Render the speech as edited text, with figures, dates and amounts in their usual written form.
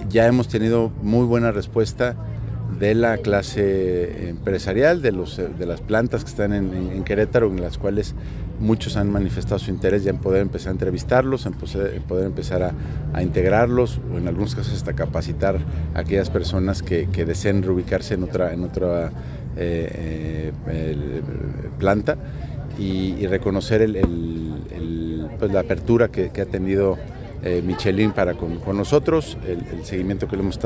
ya hemos tenido muy buena respuesta de la clase empresarial, de las plantas que están en Querétaro, en las cuales muchos han manifestado su interés ya en poder empezar a entrevistarlos, en poder empezar a integrarlos, o en algunos casos hasta capacitar a aquellas personas que deseen reubicarse en otra planta, y reconocer pues la apertura que ha tenido Michelin para con nosotros, el seguimiento que le hemos estado